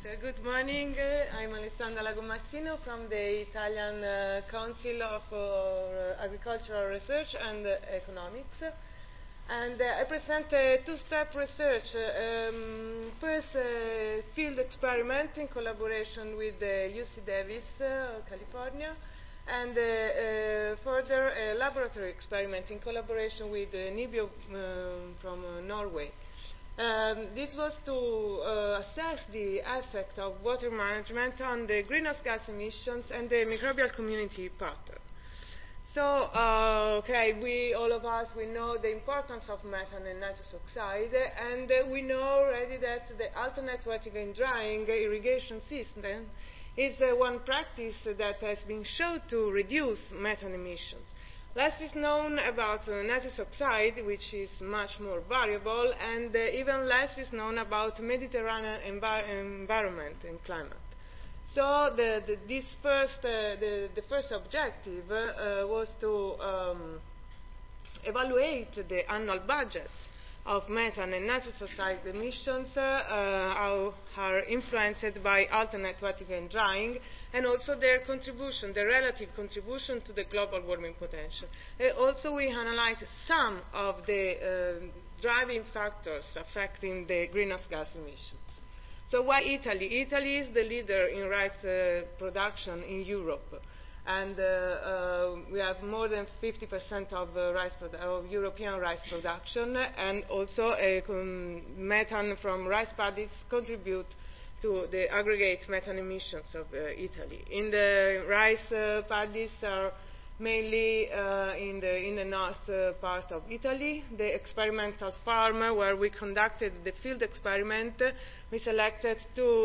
Good morning. I'm Alessandra Lagomazzino from the Italian Council of Agricultural Research and Economics. And I present a two-step research. First, a field experiment in collaboration with UC Davis, California, and further a laboratory experiment in collaboration with NIBIO from Norway. This was to assess the effect of water management on the greenhouse gas emissions and the microbial community pattern. So, all of us, we know the importance of methane and nitrous oxide, and we know already that the alternate wetting and drying irrigation system is one practice that has been shown to reduce methane emissions. Less is known about nitrous oxide, which is much more variable, and even less is known about Mediterranean environment and climate. So the first objective was to evaluate the annual budgets of methane and nitrous oxide emissions, how are influenced by alternate wetting and drying, and also their contribution, the relative contribution to the global warming potential. Also, we analyzed some of the driving factors affecting the greenhouse gas emissions. So why Italy? Italy is the leader in rice production in Europe. And we have more than 50% of European rice production, and also methane from rice paddies contribute to the aggregate methane emissions of Italy. In the rice paddies are mainly in the north part of Italy. The experimental farm where we conducted the field experiment, we selected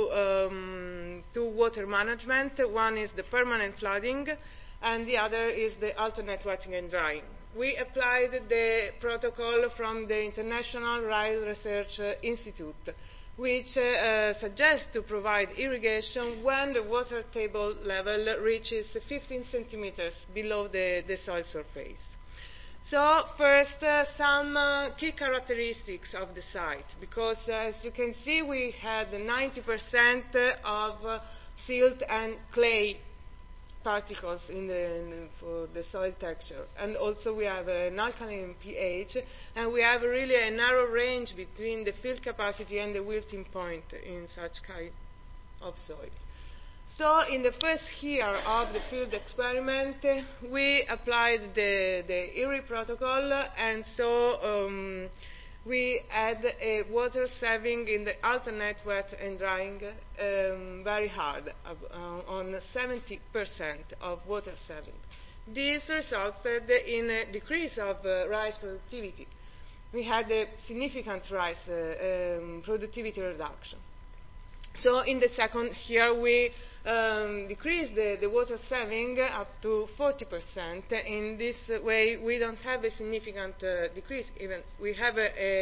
two water management. One is the permanent flooding, and the other is the alternate wetting and drying. We applied the protocol from the International Rice Research Institute, which suggests to provide irrigation when the water table level reaches 15 centimeters below the soil surface. So first, some key characteristics of the site, because as you can see, we had 90% of silt and clay particles for the soil texture. And also we have an alkaline pH, and we have really a narrow range between the field capacity and the wilting point in such kind of soil. So in the first year of the field experiment, we applied the IRRI protocol, and so we had a water saving in the alternate wet and drying very hard, on 70% of water saving. This resulted in a decrease of rice productivity. We had a significant rice productivity reduction. So in the second year, we decreased the water saving up to 40%. In this way, we don't have a significant decrease. Even we had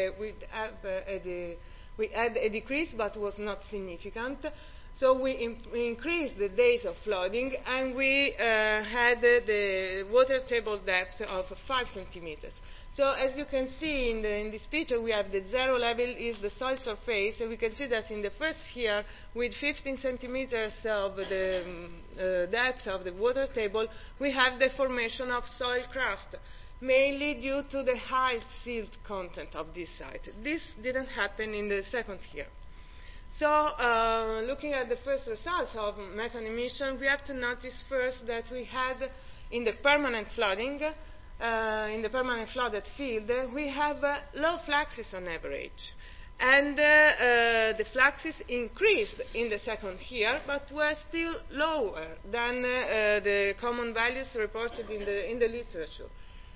a decrease, but was not significant. So we increased the days of flooding, and we had the water table depth of 5 centimeters. So as you can see in this picture, we have the zero level is the soil surface, and we can see that in the first year, with 15 centimeters of the depth of the water table, we have the formation of soil crust, mainly due to the high silt content of this site. This didn't happen in the second year. So looking at the first results of methane emission, we have to notice first that we had in the permanent flooding, in the permanent flooded field, we have low fluxes on average. And the fluxes increased in the second year, but were still lower than the common values reported in the literature.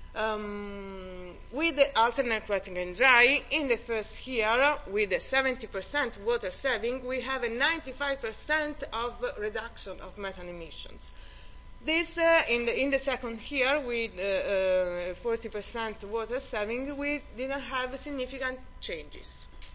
With the alternate wetting and drying, in the first year, with a 70% water saving, we have a 95% of reduction of methane emissions. This, in the second year, with 40% water saving, we didn't have significant changes.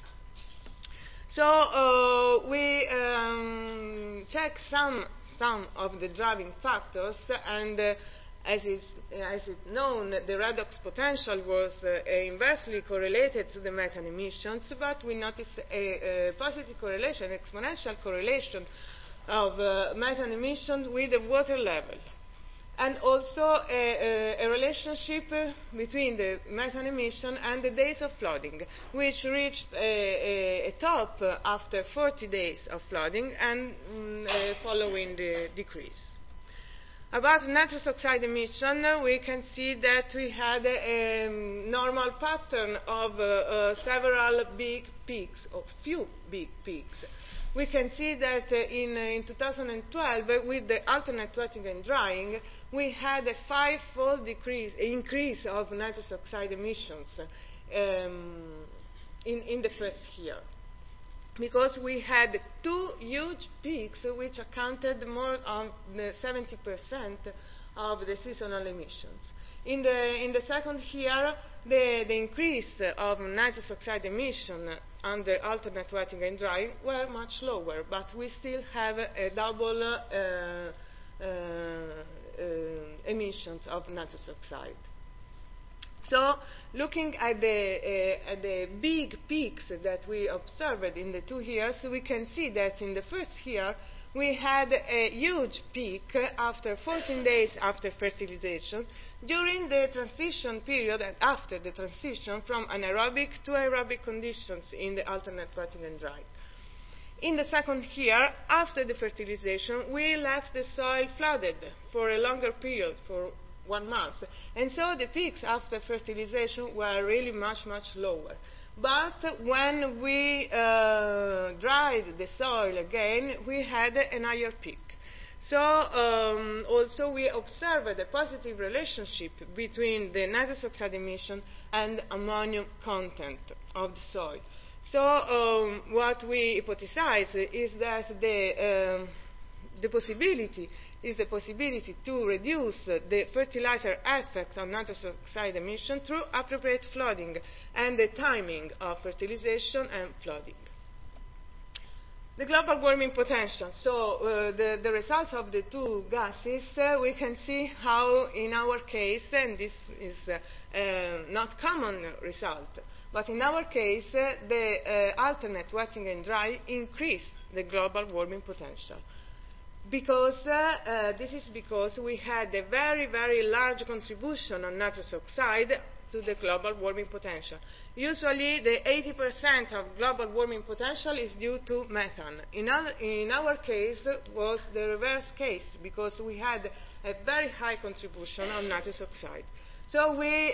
So we checked some of the driving factors, and As is known, the redox potential was inversely correlated to the methane emissions, but we noticed a positive correlation, exponential correlation of methane emissions with the water level. And also a relationship between the methane emission and the days of flooding, which reached a top after 40 days of flooding and following the decrease. About nitrous oxide emission, we can see that we had a normal pattern of several big peaks, or few big peaks. We can see that in 2012, with the alternate wetting and drying, we had a five-fold increase of nitrous oxide emissions in the first year, because we had two huge peaks which accounted more of 70% of the seasonal emissions. In the second year, the increase of nitrous oxide emission under alternate wetting and drying were much lower, but we still have a double emissions of nitrous oxide. So, looking at the big peaks that we observed in the 2 years, we can see that in the first year we had a huge peak after 14 days after fertilization, during the transition period and after the transition from anaerobic to aerobic conditions in the alternate wetting and drying. In the second year, after the fertilization, we left the soil flooded for a longer period, for 1 month. And so the peaks after fertilization were really much, much lower. But when we dried the soil again, we had a higher peak. So also we observed a positive relationship between the nitrous oxide emission and ammonium content of the soil. So what we hypothesize is that the possibility to reduce the fertilizer effect on nitrous oxide emission through appropriate flooding and the timing of fertilization and flooding. The global warming potential. So the results of the two gases, we can see how in our case, and this is not common result, but in our case, the alternate wetting and dry increased the global warming potential. Because this is because we had a very, very large contribution on nitrous oxide to the global warming potential. Usually, the 80% of global warming potential is due to methane. In our case, was the reverse case, because we had a very high contribution on nitrous oxide. So we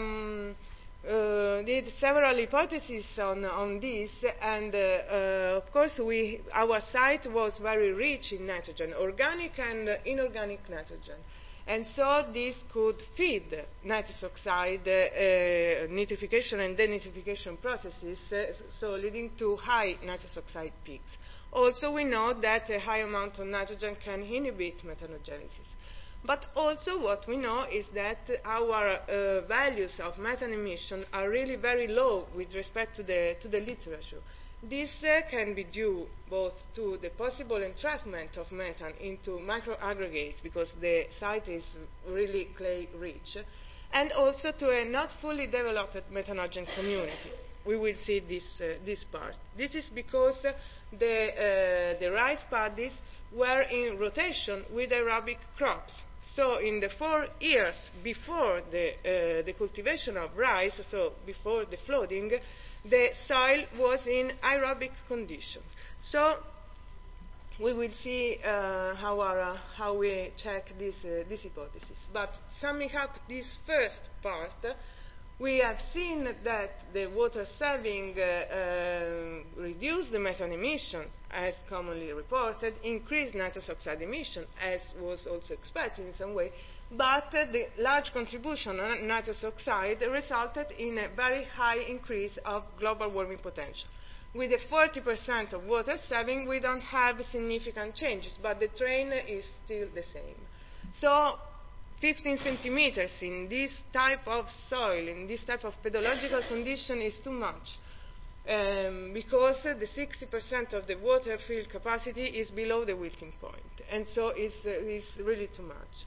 did several hypotheses on this, and of course our site was very rich in nitrogen, organic and inorganic nitrogen, and so this could feed nitrous oxide nitrification and denitrification processes, so leading to high nitrous oxide peaks. Also, we know that a high amount of nitrogen can inhibit methanogenesis. But also what we know is that our values of methane emission are really very low with respect to the literature. This can be due both to the possible entrapment of methane into microaggregates, because the site is really clay-rich, and also to a not fully developed methanogen community. We will see this part. This is because the rice paddies were in rotation with aerobic crops. So in the 4 years before the cultivation of rice, so before the flooding, the soil was in aerobic conditions. So we will see how we check this hypothesis. But summing up this first part, we have seen that the water saving reduced the methane emission, as commonly reported, increased nitrous oxide emission, as was also expected in some way, but the large contribution on nitrous oxide resulted in a very high increase of global warming potential. With a 40% of water saving, we don't have significant changes, but the trend is still the same. So 15 centimeters in this type of soil, in this type of pedological condition, is too much, because the 60% of the water field capacity is below the wilting point, and so it's really too much.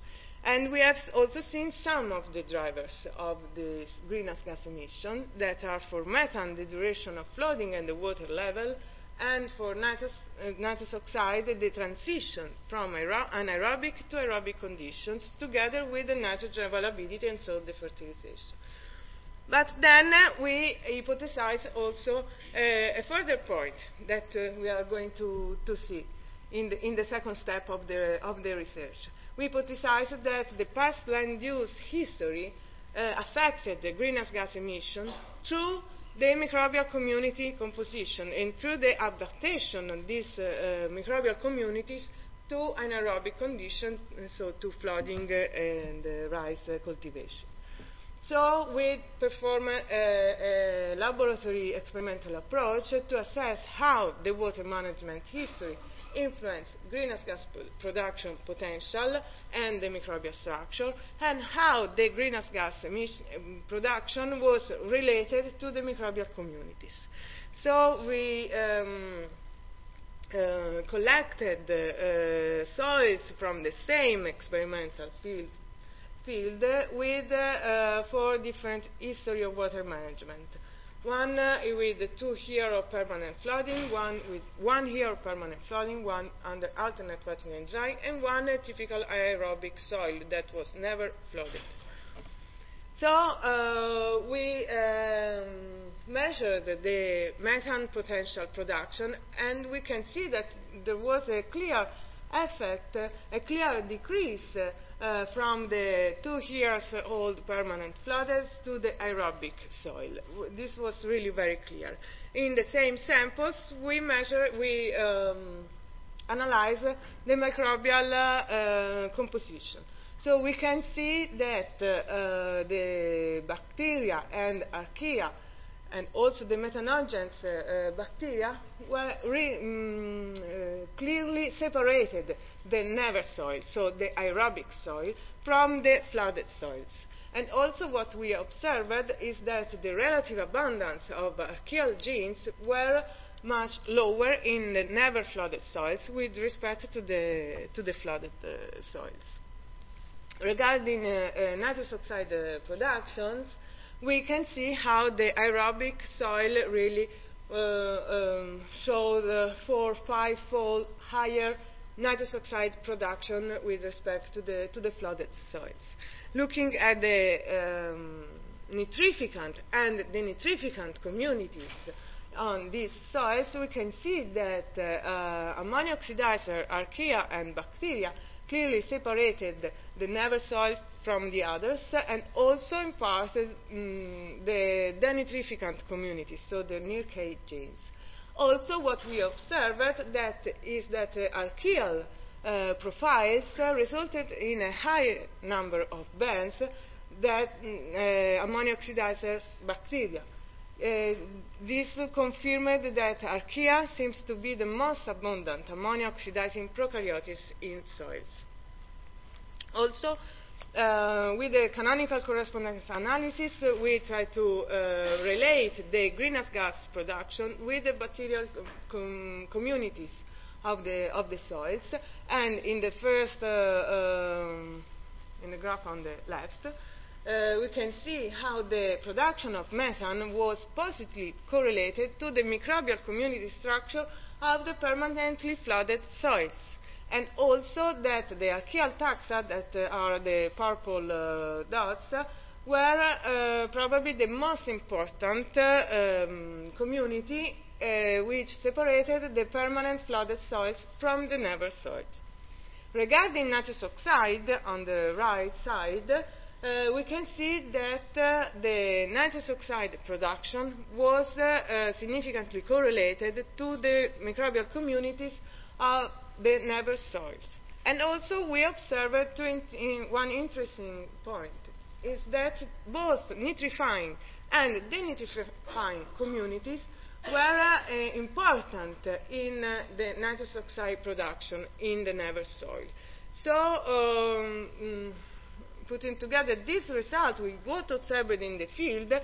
And we have also seen some of the drivers of the greenhouse gas emission that are for methane, the duration of flooding and the water level, and for nitrous oxide, the transition from anaerobic to aerobic conditions, together with the nitrogen availability and so the fertilization. But then we hypothesize also a further point that we are going to see in the second step of the research. We hypothesize that the past land use history affected the greenhouse gas emission through the microbial community composition and through the adaptation of these microbial communities to anaerobic conditions, so to flooding and rice cultivation. So we perform a laboratory experimental approach to assess how the water management history influence greenhouse gas production potential and the microbial structure, and how the greenhouse gas production was related to the microbial communities. So we collected soils from the same experimental field with 4 different history of water management. One with 2 years of permanent flooding, one with 1 year of permanent flooding, one under alternate wetting and dry, and one typical aerobic soil that was never flooded. So we measured the methane potential production, and we can see that there was a clear effect, a clear decrease from the 2 years old permanent flooders to the aerobic soil. This was really very clear. In the same samples, we analyze the microbial composition. So we can see that the bacteria and archaea and also the methanogens bacteria were clearly separated the never soil, so the aerobic soil, from the flooded soils. And also what we observed is that the relative abundance of archaeal genes were much lower in the never flooded soils with respect to the flooded soils. Regarding nitrous oxide productions, we can see how the aerobic soil really showed 4- or 5-fold higher nitrous oxide production with respect to the flooded soils. Looking at the nitrificant and the nitrificant communities on these soils, we can see that ammonia oxidizer, archaea, and bacteria clearly separated the never soil from the others, and also imparted the denitrificant communities, so the NIRK genes. Also, what we observed is that archaeal profiles resulted in a higher number of bands than ammonia oxidizers bacteria. This confirmed that archaea seems to be the most abundant ammonia oxidizing prokaryotes in soils. Also, with the canonical correspondence analysis, we try to relate the greenhouse gas production with the bacterial communities of the soils. And in the first, in the graph on the left, we can see how the production of methane was positively correlated to the microbial community structure of the permanently flooded soils. And also that the archaeal taxa, that are the purple dots, were probably the most important community which separated the permanent flooded soils from the never soils. Regarding nitrous oxide, on the right side, we can see that the nitrous oxide production was significantly correlated to the microbial communities of the never soils. And also we observed one interesting point, is that both nitrifying and denitrifying communities were important in the nitrous oxide production in the never soil. So putting together this result with what observed in the field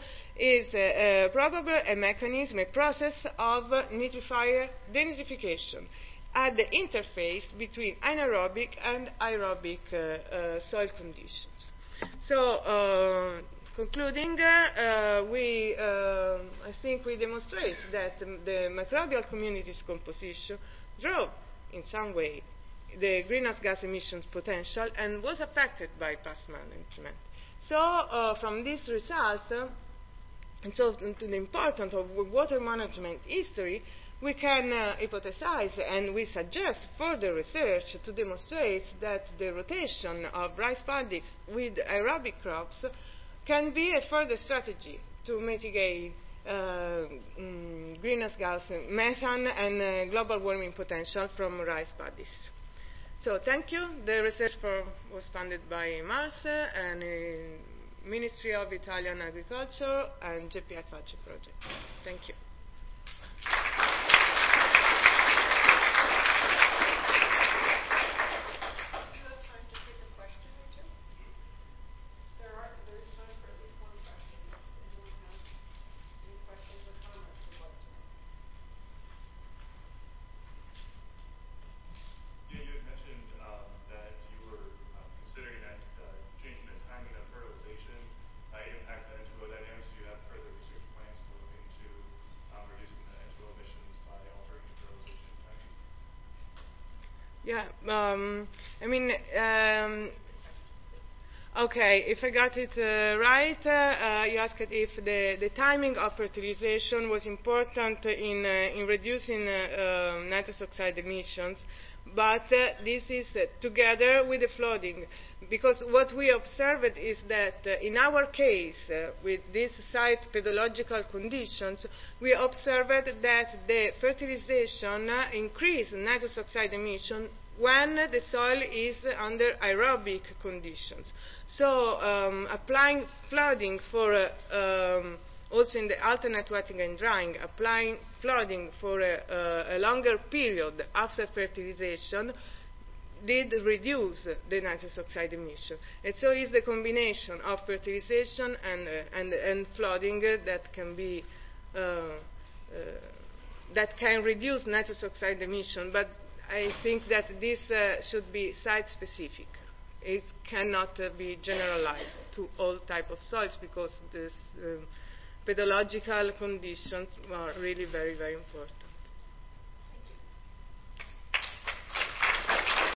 is probably a mechanism, a process of nitrifier denitrification at the interface between anaerobic and aerobic soil conditions. So, concluding, I think we demonstrate that the microbial community's composition drove, in some way, the greenhouse gas emissions potential and was affected by past management. So, from these results, and so to the importance of water management history, we can hypothesize and we suggest further research to demonstrate that the rotation of rice paddies with aerobic crops can be a further strategy to mitigate greenhouse gas, methane, and global warming potential from rice paddies. So thank you. The research was funded by Mars and Ministry of Italian Agriculture and JPI FACE project. Thank you. Yeah, I mean, okay, if I got it right, you asked if the timing of fertilization was important in reducing nitrous oxide emissions, but this is together with the flooding, because what we observed is that in our case, with these site pedological conditions, we observed that the fertilization increased nitrous oxide emission when the soil is under aerobic conditions. So applying flooding for also in the alternate wetting and drying, applying flooding for a longer period after fertilization did reduce the nitrous oxide emission. And so it's the combination of fertilization and flooding that can be that can reduce nitrous oxide emission. But I think that this should be site-specific. It cannot be generalized to all type of soils because this pedological conditions are really very, very important.